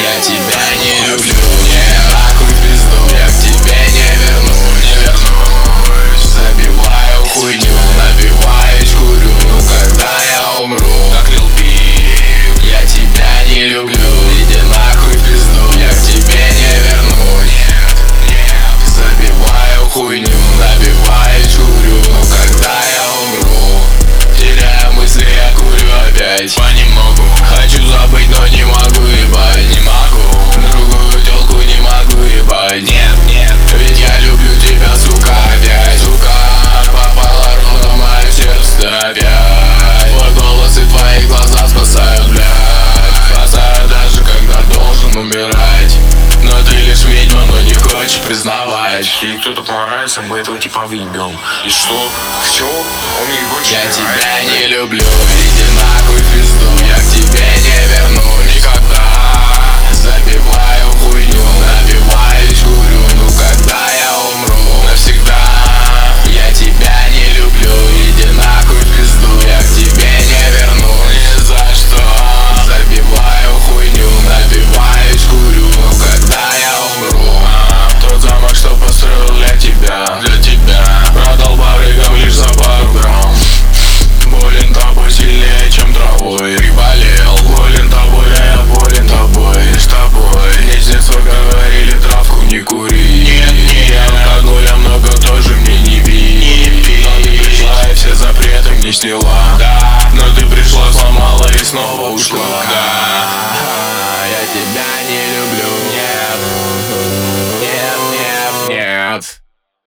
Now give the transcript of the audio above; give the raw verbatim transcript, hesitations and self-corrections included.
Я тебя не люблю, не нахуй в пизду. Я к тебе не вернусь, не вернусь. Забиваю хуйню, напиваюсь, курю. Ну когда я умру, как Lil Peep. Я тебя не люблю, иди нахуй в пизду. Я к тебе не вернусь, нет, нет. Забиваю хуйню, напиваюсь, курю. Ну когда я умру, теряю мысли, я курю опять понемногу. Хочу забыть, но не могу, ебать, не могу. Другую тёлку не могу, ебать, нет, нет. Ведь я люблю тебя, сука, опять, сука. Попала ровно в мое сердце опять. Твой голос и твои глаза спасают, блядь. Спасают даже когда должен умирать. Но ты лишь ведьма, но не хочешь признавать. И кто-то понравится, мы этого типа выебем. И что? Все? Он мне больше Я не тебя нравится. не люблю, иди нахуй в пизду. Я к тебе не вернусь никогда. Забиваю хуйню, напиваюсь, курю. Ну когда я умру навсегда. Я тебя не люблю, иди нахуй в пизду. Я к тебе не вернусь ни за что. Забиваю хуйню, напиваюсь, курю. Ну когда я умру, тот замок, что построил для тебя, для тебя. Продал барыгам лишь за пару грамм. Болен тобой сильнее, чем травой. Приболел, болен тобой, а я болен тобой. Лишь тобой. Мне с детства говорили, травку не кури. Нет, нет, алкоголя много тоже мне не пей. Не пей. Но ты пришла и все запреты мне сняла. Да. Но ты пришла, сломала и снова ушла. Да.